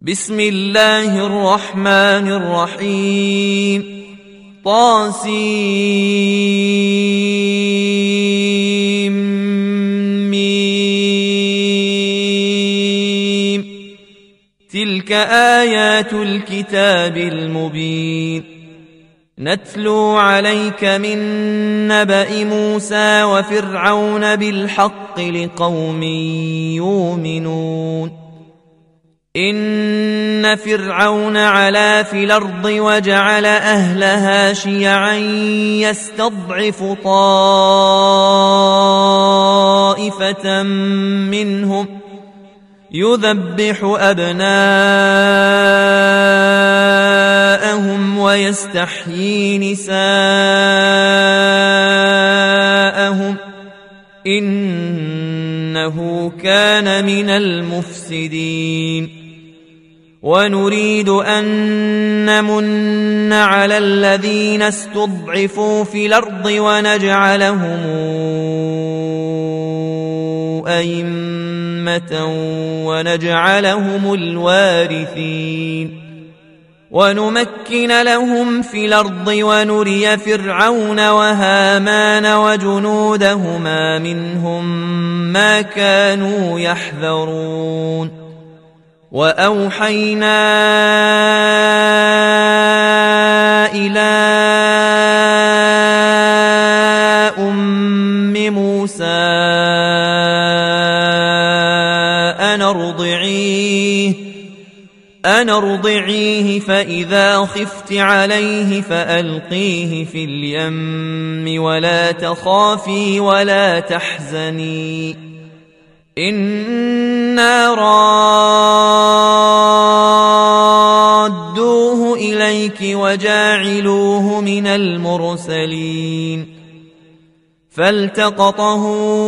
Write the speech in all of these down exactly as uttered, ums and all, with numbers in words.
بسم الله الرحمن الرحيم طاسيم ميم تلك آيات الكتاب المبين نتلو عليك من نبأ موسى وفرعون بالحق لقوم يؤمنون إن فرعون علا في الأرض وجعل أهلها شيعا يستضعف طائفة منهم يذبح أبناءهم ويستحيي نساءهم إنه كان من المفسدين ونريد أن نمن على الذين استضعفوا في الأرض ونجعلهم أئمة ونجعلهم الوارثين ونمكن لهم في الأرض ونري فرعون وهامان وجنودهما منهم ما كانوا يحذرون وأوحينا إلى أم موسى أن ارضعيه أن ارضعيه فإذا خفت عليه فألقيه في اليم ولا تخافي ولا تحزني إنا رادوه إليك وجاعلوه من المرسلين فالتقطه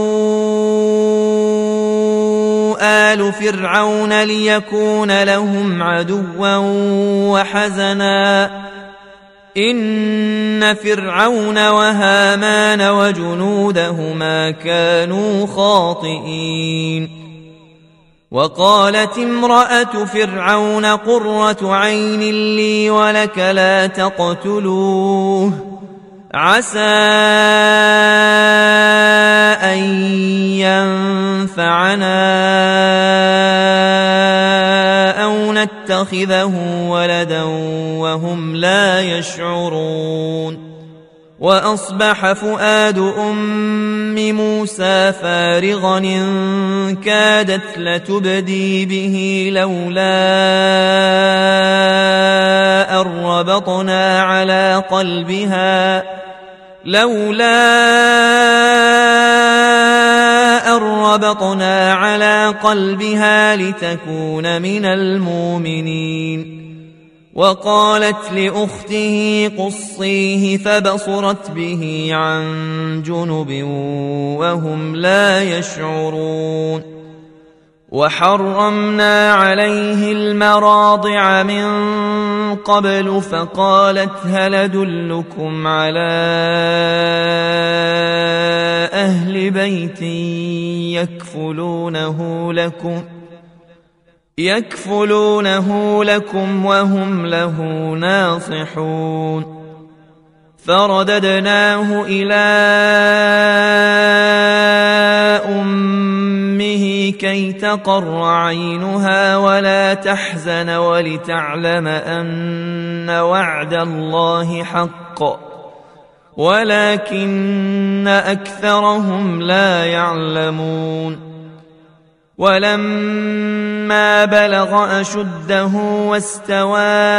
آل فرعون ليكون لهم عدوا وحزنا إن فرعون وهامان وجنودهما كانوا خاطئين وقالت امرأة فرعون قرة عين لي ولك لا تقتلوه عسى أن ينفعنا أو نتخذه ولدا وهم لا يشعرون وأصبح فؤاد أم موسى فارغا إن كادت لتبدي به لولا أن ربطنا على قلبها لولا أن ربطنا على قلبها لتكون من المؤمنين وقالت لأخته قصيه فبصرت به عن جنب وهم لا يشعرون وحرمنا عليه المراضع من قبل فقالت هل أدلكم على أهل بيت يكفلونه لكم يكفلونه لكم وهم له ناصحون فرددناه إلى أمه كي تقر عينها ولا تحزن ولتعلم أن وعد الله حق ولكن أكثرهم لا يعلمون ولما بلغ أشده واستوى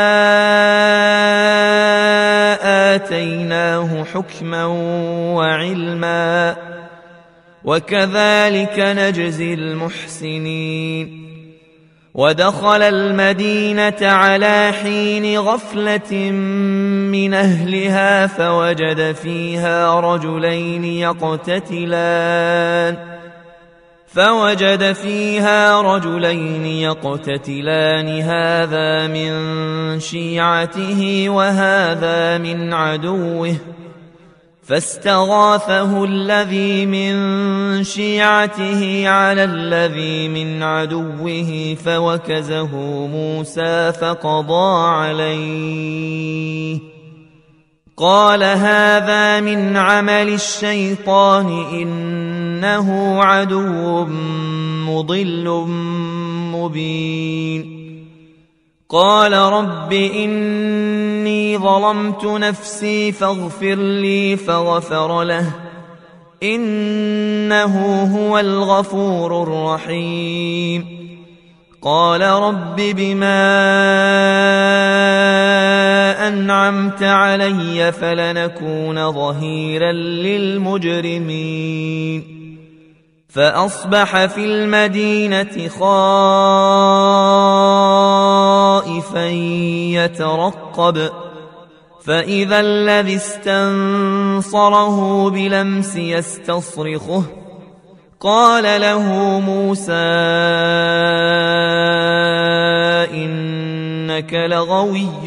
آتيناه حكما وعلما وكذلك نجزي المحسنين ودخل المدينة على حين غفلة من أهلها فوجد فيها رجلين يقتتلان فوجد فيها رجلين يقتتلان هذا من شيعته وهذا من عدوه فاستغاثه الذي من شيعته على الذي من عدوه فوكزه موسى فقضى عليه قال هذا من عمل الشيطان إنه عدو مضل مبين قال رب إني ظلمت نفسي فاغفر لي فغفر له إنه هو الغفور الرحيم قال رب بما أنعمت علي فلنكون ظهيرا للمجرمين فأصبح في المدينة خائفا يترقب فإذا الذي استنصره بلمس يستصرخه قال له موسى إنك لغوي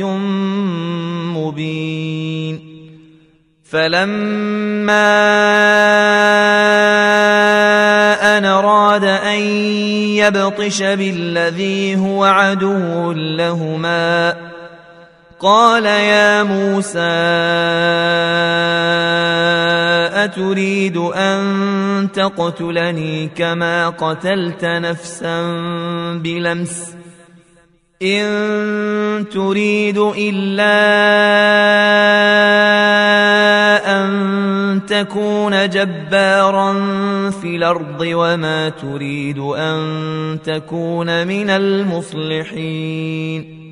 مبين فلما أن أراد أن يبطش بالذي هو عدو لهما قال يا موسى أتريد أن تقتلني كما قتلت نفسا بلمس إن تريد إلا أن تكون جبارا في الأرض وما تريد أن تكون من المصلحين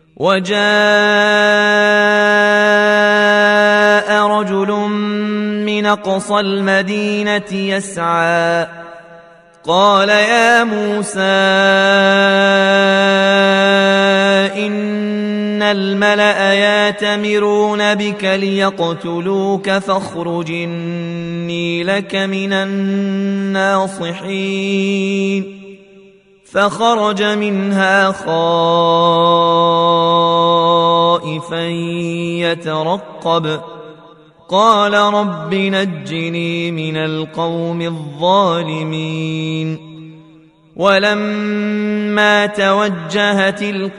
وجاء رجل من أقصى المدينة يسعى قال يا موسى إن الملأ يأتمرون بك ليقتلوك فاخرج إني لك من الناصحين فخرج منها خائفا يترقب قال رب نجني من القوم الظالمين ولما توجه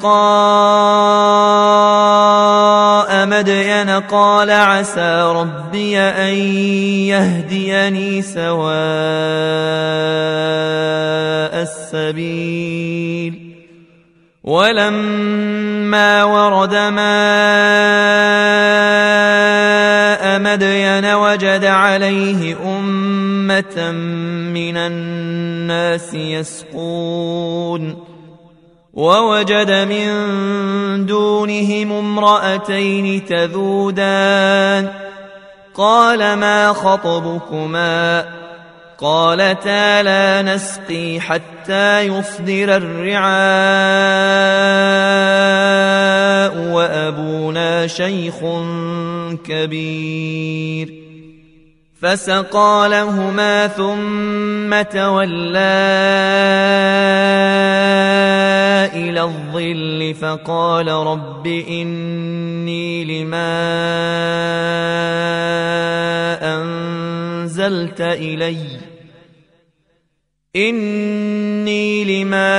تلقاء مدين قال عسى ربي أن يهديني سواء السبيل ولما ورد ماء مدين وجد عليه أمة من الناس يسقون ووجد من دونهم امرأتين تذودان قال ما خطبكما قالتا لا نسقي حتى يصدر الرعاء وأبونا شيخ كبير فسقى لهما ثم تولى إلى الظل فقال رب إني لما أنزلت إلي إني لما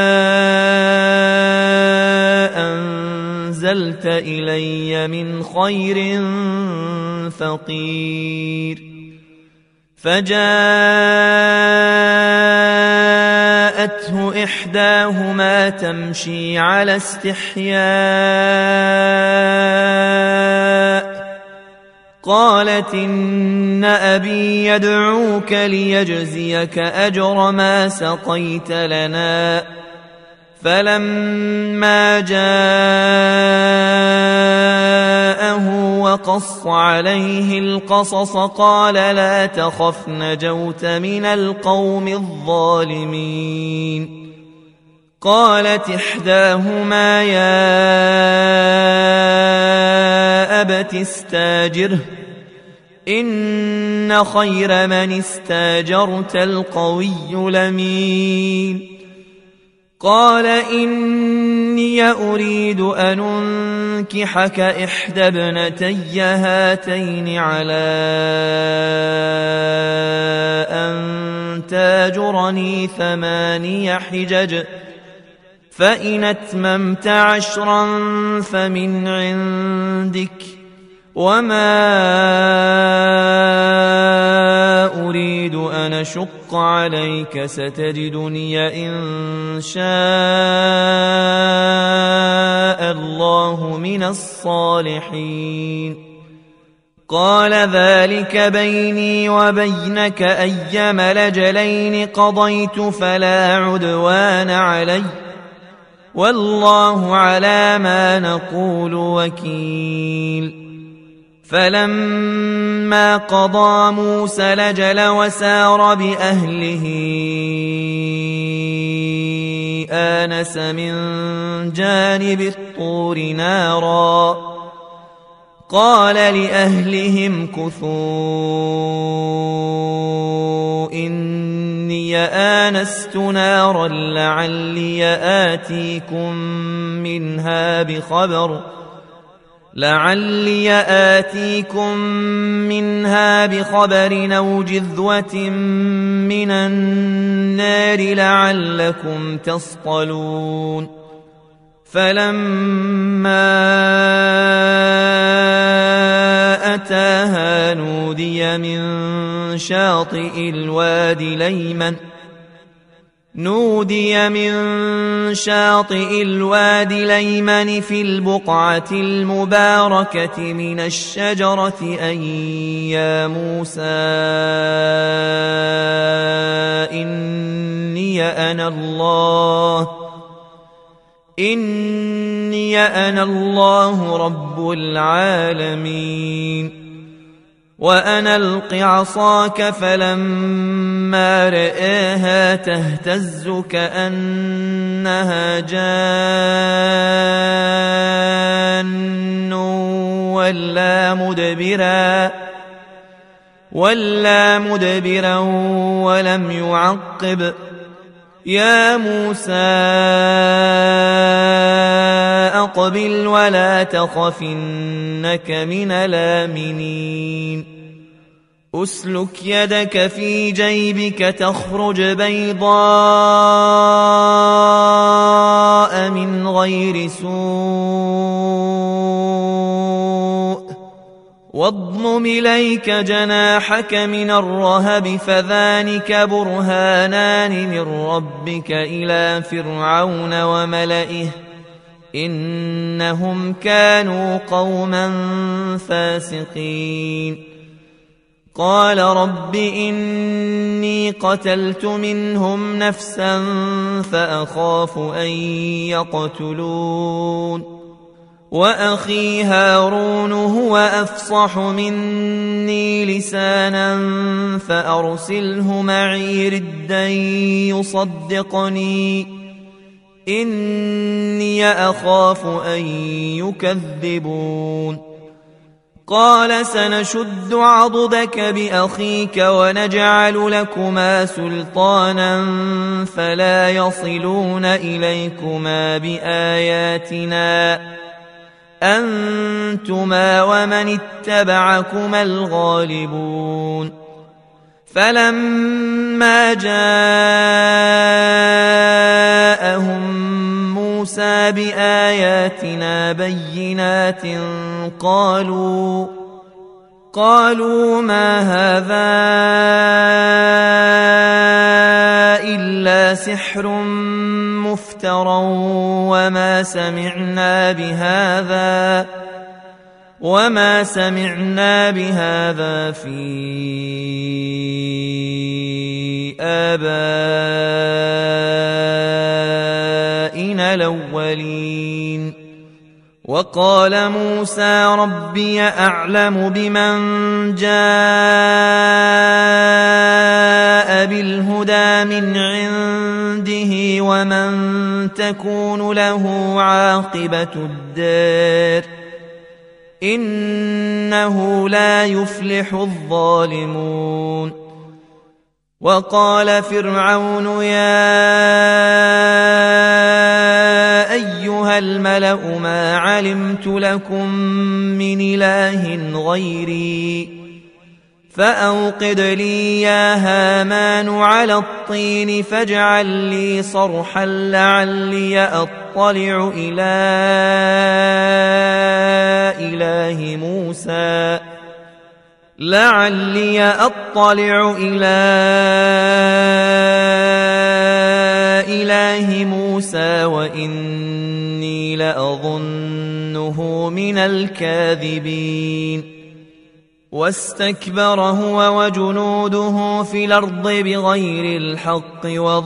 أنزلت إلي من خير فقير فجاءته إحداهما تمشي على استحياء قالت إن أبي يدعوك ليجزيك أجر ما سقيت لنا فلما جاءه وقص عليه القصص قال لا تخف نجوت من القوم الظالمين قالت إحداهما يا أبت استاجره إن خير من استاجرت القوي الأمين قال إني أريد أن أنكحك إحدى ابنتي هاتين على أن تاجرني ثماني حجج فإن أتممت عشرا فمن عندك وما أريد أن أشق عليك ستجدني إن شاء الله من الصالحين قال ذلك بيني وبينك أيما الأجلين قضيت فلا عدوان علي والله على ما نقول وكيل فلما قضى موسى الأجل وسار بأهله آنس من جانب الطور نارا قال لأهلهم كثوا إني آنست نارا لعلي آتيكم منها بخبر لعلي آتيكم منها بخبر أو جذوة من النار لعلكم تصطلون فلما أتاها نودي من شاطئ الوادي الأيمن نودي من شاطئ الوادي الأيمن في البقعة المباركة من الشجرة أن يا موسى إني أنا الله إني أنا الله رب العالمين وأن ألق عصاك فلما رآها تهتز كأنها جان ولا مدبرا ولا مدبرا ولم يعقب يا موسى أقبل ولا تخف إنك من الآمنين أسلك يدك في جيبك تخرج بيضاء من غير سوء واضمم إليك جناحك من الرهب فذلك برهانان من ربك إلى فرعون وملئه إنهم كانوا قوما فاسقين قال رب إني قتلت منهم نفسا فأخاف أن يقتلون وأخي هارون هو أفصح مني لسانا فأرسله معي ردا يصدقني إني أخاف أن يكذبون قال سنشد عضدك بأخيك ونجعل لكما سلطانا فلا يصلون إليكما بآياتنا أنتما ومن اتبعكما الغالبون فلما جاءهم موسى بآياتنا بينات قالوا قالوا ما هذا إلا سحر مفترى وما سمعنا بهذا وما سمعنا بهذا في آبائنا الأولين وقال موسى ربي أعلم بمن جاء بالهدى من عنده ومن تكون له عاقبة الدار إنه لا يفلح الظالمون وقال فرعون يا أيها الملأ ما علمت لكم من إله غيري فأوقد لي يا هامان على الطين فاجعل لي صرحا لعلي أطلع إلى إله موسى لعلي أطلع إلى إله موسى وإني لأظنه من الكاذبين واستكبر هو وجنوده في الأرض بغير الحق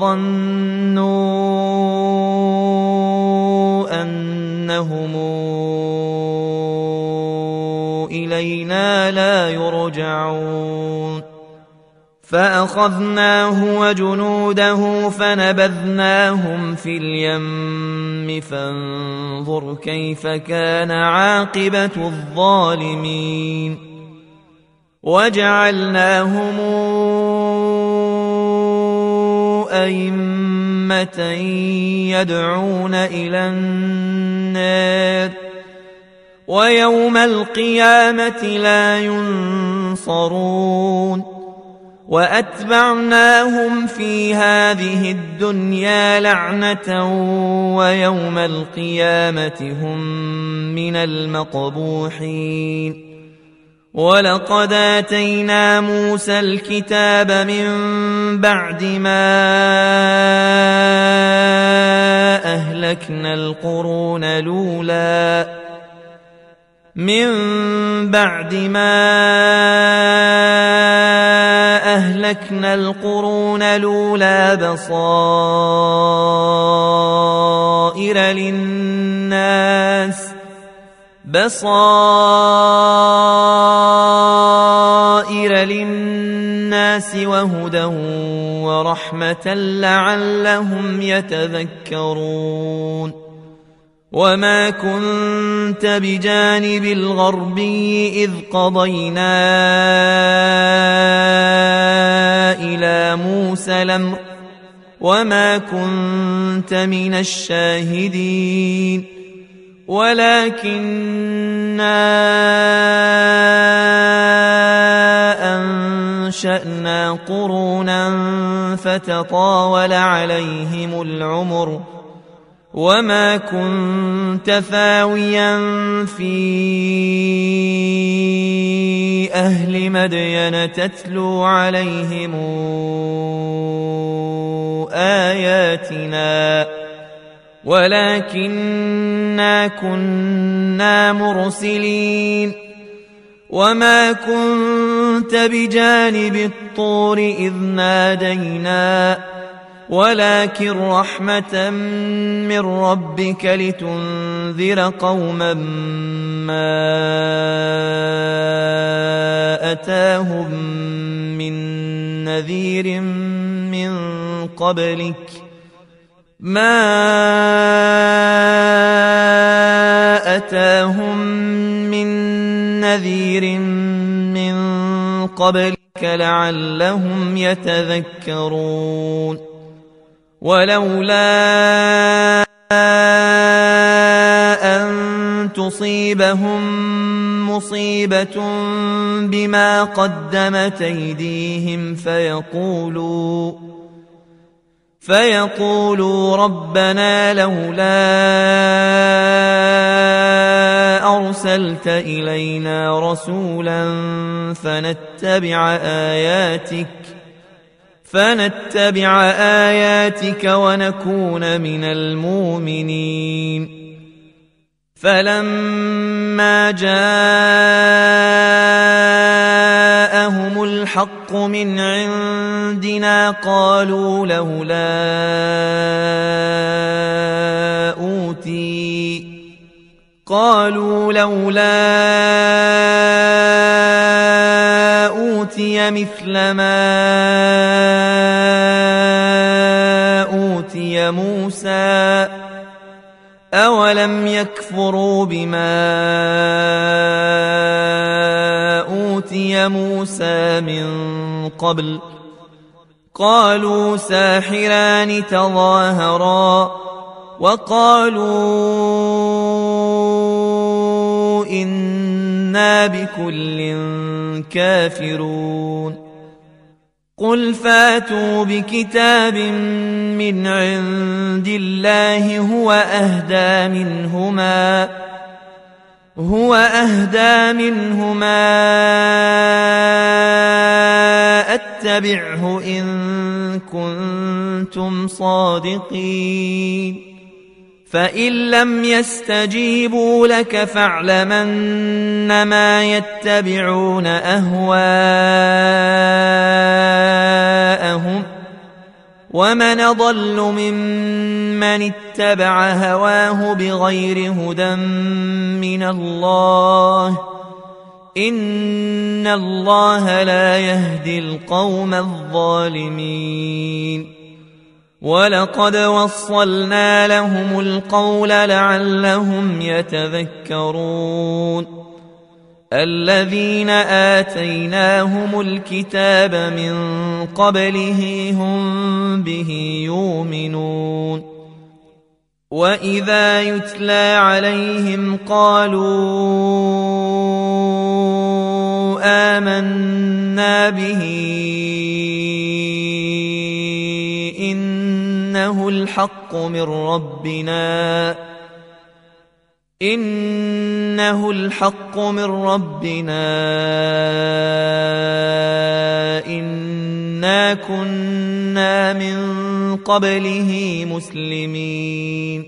وظنوا أنهم إلينا لا يرجعون فأخذناه وجنوده فنبذناهم في اليم فانظر كيف كان عاقبة الظالمين وجعلناهم أئمة يدعون إلى النار ويوم القيامة لا ينصرون وأتبعناهم في هذه الدنيا لعنة ويوم القيامة هم من المقبوحين ولقد آتينا موسى الكتاب من بعد ما أهلكنا القرون الأولى من بعد ما أهلكنا القرون الأولى بصائر للناس بصائر للناس وهدى ورحمة لعلهم يتذكرون وما كنت بجانب الغربي إذ قضينا إلى موسى الأمر وما كنت من الشاهدين ولكننا أنشأنا قرونا فتطاول عليهم العمر وما كنت ثاويا في أهل مدين تتلو عليهم آياتنا ولكننا كنا مرسلين وما كنت بجانب الطور إذ نادينا ولكن رحمة من ربك لتنذر قوما ما أتاهم من نذير من قبلك ما أتاهم من نذير من قبلك لعلهم يتذكرون ولولا أن تصيبهم مصيبة بما قدمت أيديهم فيقولوا فيقولوا ربنا لولا أرسلت إلينا رسولا فنتبع آياتك فنتبع آياتك ونكون من المؤمنين فلما جاءهم الحق من عندنا قالوا لولا أوتي قالوا لولا أوتي مثل ما أوتي موسى أولم يكفروا بما أوتي موسى من قبل قالوا ساحران تظاهرا وقالوا إنا بكل كافرون قل فاتوا بكتاب من عند الله هو أهدى منهما هو أهدى منهما أتبعه إن كنتم صادقين فإن لم يستجيبوا لك فاعلم أنما يتبعون أهواءهم ومن أضل ممن اتبع هواه بغير هدى من الله إن الله لا يهدي القوم الظالمين ولقد وصلنا لهم القول لعلهم يتذكرون الذين آتيناهم الكتاب من قبله هم به يؤمنون وإذا يتلى عليهم قالوا آمنا به إنه الحق من ربنا إنه الحق من ربنا إنا كنا من قبله مسلمين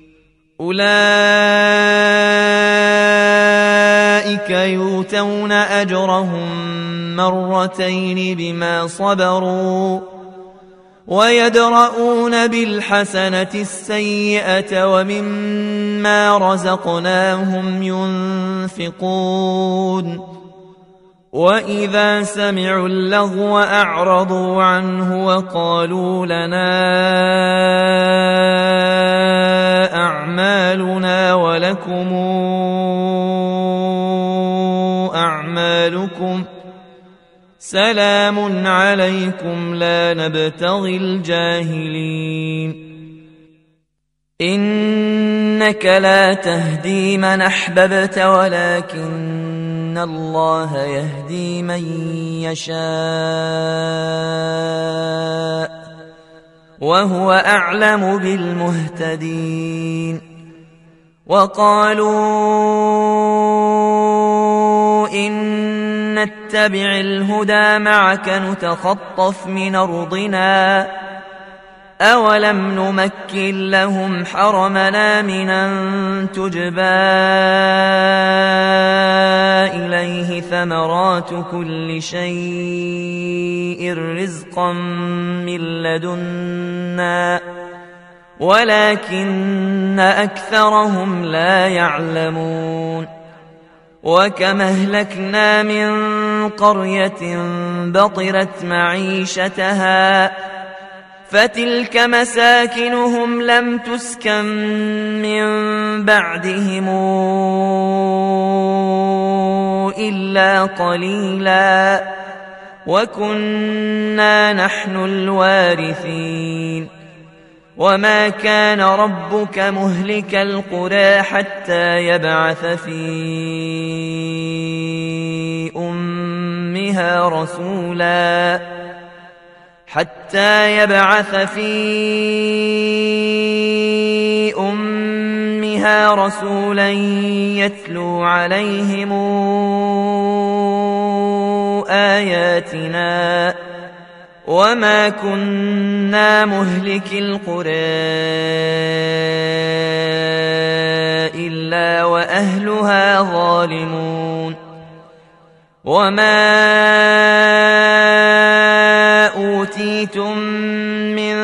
أولئك يؤتون أجرهم مرتين بما صبروا ويدرؤون بالحسنة السيئة ومما رزقناهم ينفقون وإذا سمعوا اللغو أعرضوا عنه وقالوا لنا أعمالنا ولكم أعمالكم سلام عليكم لا نبتغي الجاهلين إنك لا تهدي من أحببت ولكن الله يهدي من يشاء وهو أعلم بالمهتدين وقالوا إن نتبع الهدى معك نتخطف من أرضنا أولم نمكن لهم حرمنا من أن تجبى إليه ثمرات كل شيء رزقا من لدنا ولكن أكثرهم لا يعلمون وكما أهلكنا من قرية بطرت معيشتها فتلك مساكنهم لم تسكن من بعدهم إلا قليلا وكنا نحن الوارثين وما كان ربك مهلك القرى حتى يبعث في أمها رسولا حتى يبعث في أمها رسولا يتلو عليهم آياتنا وما كنا مهلك القرى إلا وأهلها ظالمون وما أوتيتم من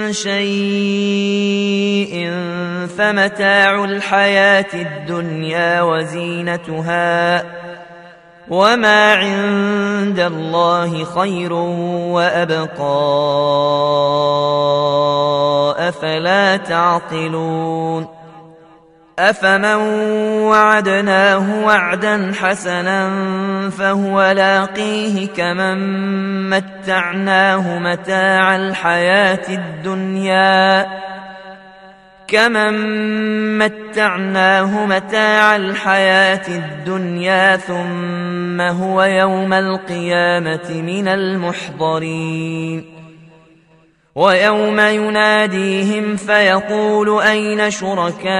شيء فمتاع الحياة الدنيا وزينتها وما عند الله خير وأبقى أفلا تعقلون أفمن وعدناه وعدا حسنا فهو لاقيه كمن متعناه متاع الحياة الدنيا كمن متعناه متاع الحياة الدنيا ثم هو يوم القيامة من المحضرين ويوم يناديهم فيقول أين شركائي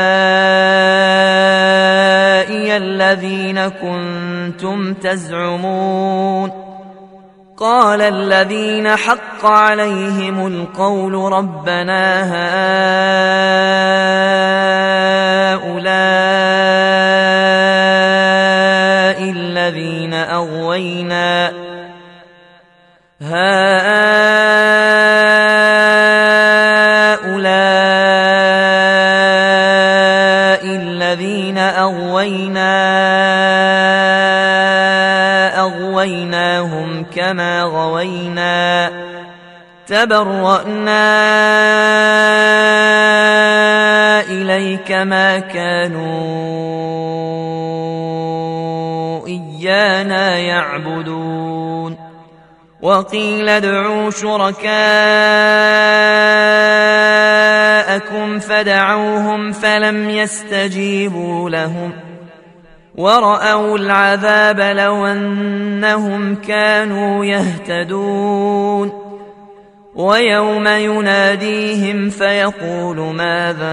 الذين كنتم تزعمون قال الذين حق عليهم القول ربنا هؤلاء الذين أغوينا هؤلاء الذين أغوينا أغويناهم كما غوينا تبرأنا إليك ما كانوا إيانا يعبدون وقيل ادعوا شركاءكم فدعوهم فلم يستجيبوا لهم ورأوا العذاب لو أنهم كانوا يهتدون ويوم يناديهم فيقول ماذا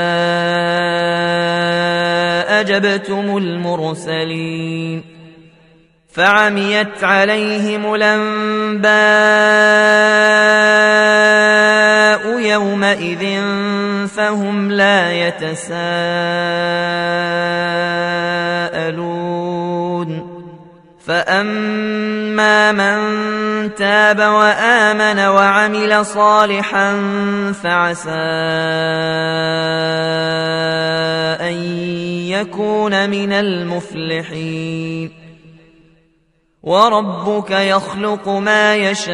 أجبتم المرسلين فعميت عليهم الأنباء يومئذ فهم لا يتساءلون فأما من تاب وآمن وعمل صالحا فعسى أن يكون من المفلحين وربك يخلق ما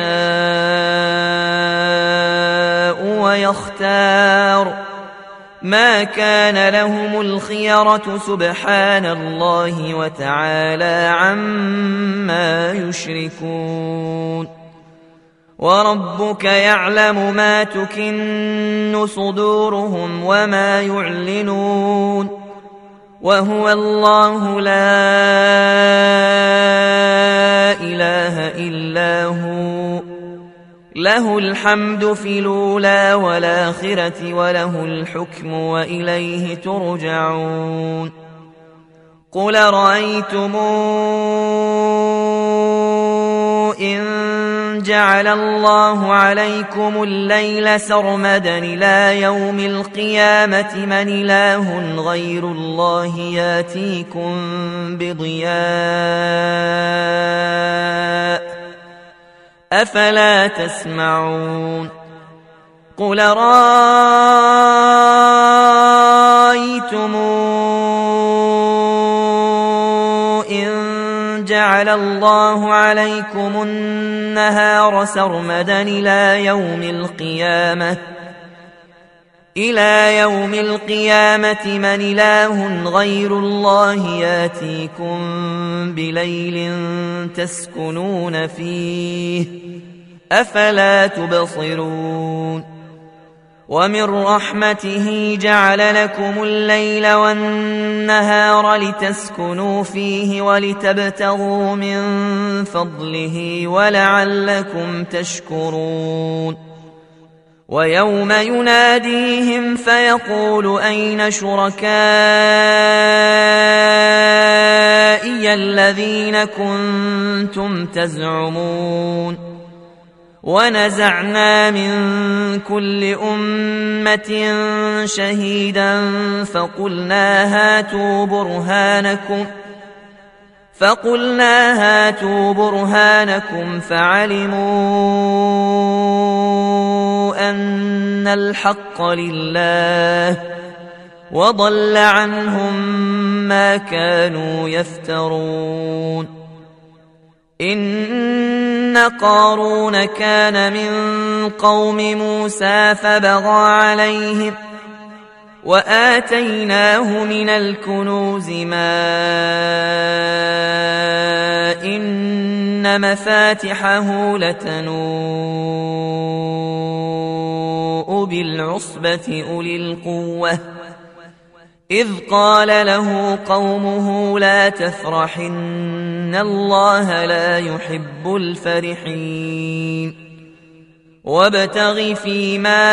يشاء ويختار ما كان لهم الخيرة سبحان الله وتعالى عما يشركون وربك يعلم ما تكن صدورهم وما يعلنون وهو الله لا إله إلا هو له الحمد في الأولى والآخرة وله الحكم وإليه ترجعون قل رأيتم إن جعل الله عليكم الليل سرمدا إلى يوم القيامة من إله غير الله ياتيكم بضياء أفلا تسمعون قل رأيتم إن جعل الله عليكم النهار سرمدا إلى يوم القيامة إلى يوم القيامة من إله غير الله ياتيكم بليل تسكنون فيه أفلا تبصرون ومن رحمته جعل لكم الليل والنهار لتسكنوا فيه ولتبتغوا من فضله ولعلكم تشكرون ويوم يناديهم فيقول أين شركائي الذين كنتم تزعمون ونزعنا من كل أمة شهيدا فقلنا هاتوا برهانكم فقلنا هاتوا برهانكم فعلموا أن الحق لله وضل عنهم ما كانوا يفترون إن قارون كان من قوم موسى فبغى عليهم وآتيناه من الكنوز ما إن مفاتحه لتنوء أولي العصبة أولي القوة إذ قال له قومه لا تفرح إن الله لا يحب الفرحين وابتغ فيما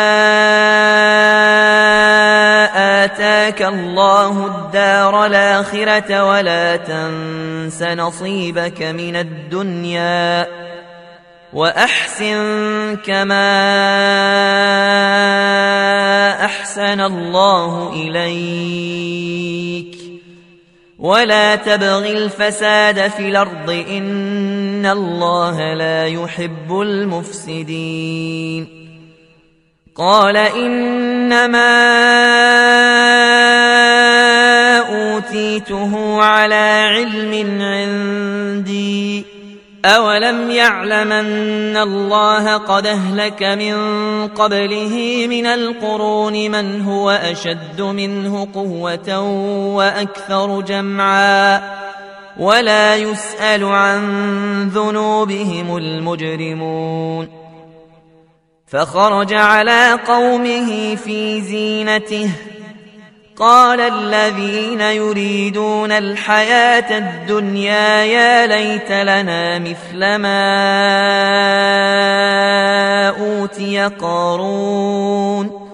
آتاك الله الدار الآخرة ولا تنس نصيبك من الدنيا وأحسن كما أحسن الله إليك ولا تبغ الفساد في الأرض إن الله لا يحب المفسدين قال إنما أوتيته على علم عندي أولم يعلم أن الله قد أهلك من قبله من القرون من هو أشد منه قوة وأكثر جمعا ولا يسأل عن ذنوبهم المجرمون فخرج على قومه في زينته قال الذين يريدون الحياة الدنيا يا ليت لنا مثل ما أوتي قارون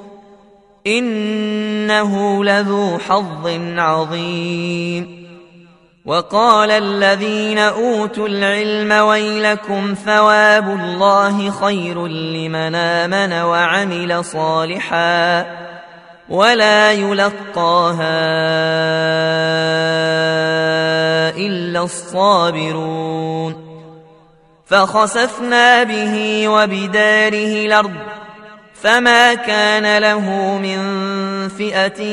إنه لذو حظ عظيم وقال الذين أوتوا العلم ويلكم ثواب الله خير لمن آمن وعمل صالحا ولا يلقاها إلا الصابرون فخسفنا به وبداره الأرض فما كان له من فئة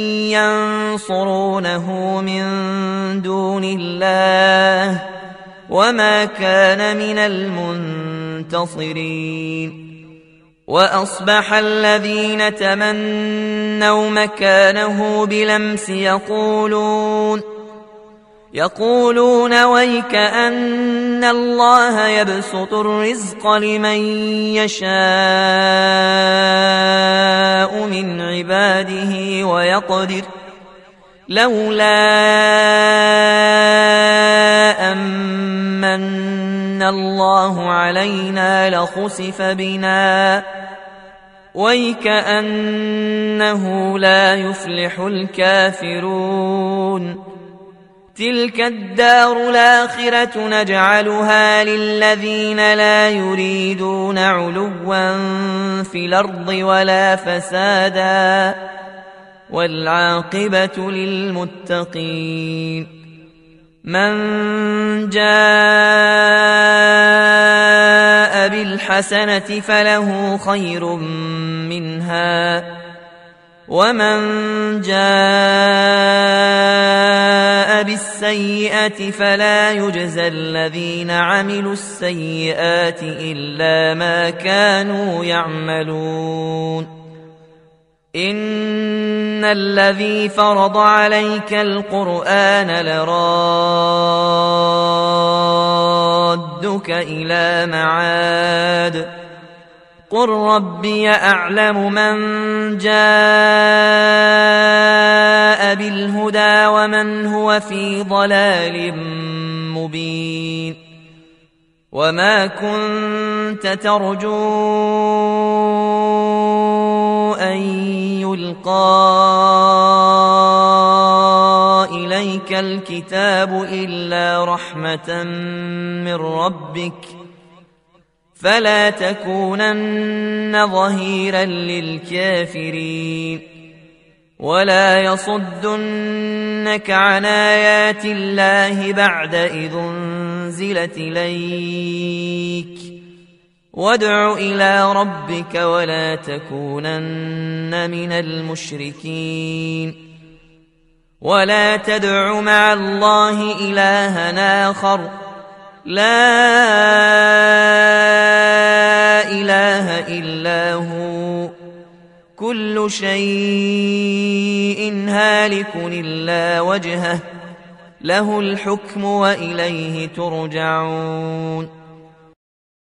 ينصرونه من دون الله وما كان من المنتصرين وأصبح الذين تمنوا مكانه بلمس يقولون يقولون ويك أن الله يبسط الرزق لمن يشاء من عباده ويقدر لولا أمن الله علينا لخسف بنا ويكأنه لا يفلح الكافرون تلك الدار الآخرة نجعلها للذين لا يريدون علوا في الأرض ولا فسادا والعاقبة للمتقين من جاء بالحسنة فله خير منها ومن جاء بالسيئة فلا يجزى الذين عملوا السيئات إلا ما كانوا يعملون إن الذي فرض عليك القرآن لرادك إلى معاد قل ربي أعلم من جاء بالهدى ومن هو في ضلال مبين وما كنت ترجو أن يلقى إليك الكتاب إلا رحمة من ربك فلا تكونن ظهيرا للكافرين ولا يصدنك عن آيات الله بعد إذ أنزلت إليك وادع إلى ربك ولا تكونن من المشركين ولا تدع مع الله إلها آخر لا إله إلا هو كل شيء هالك إلا وجهه له الحكم وإليه ترجعون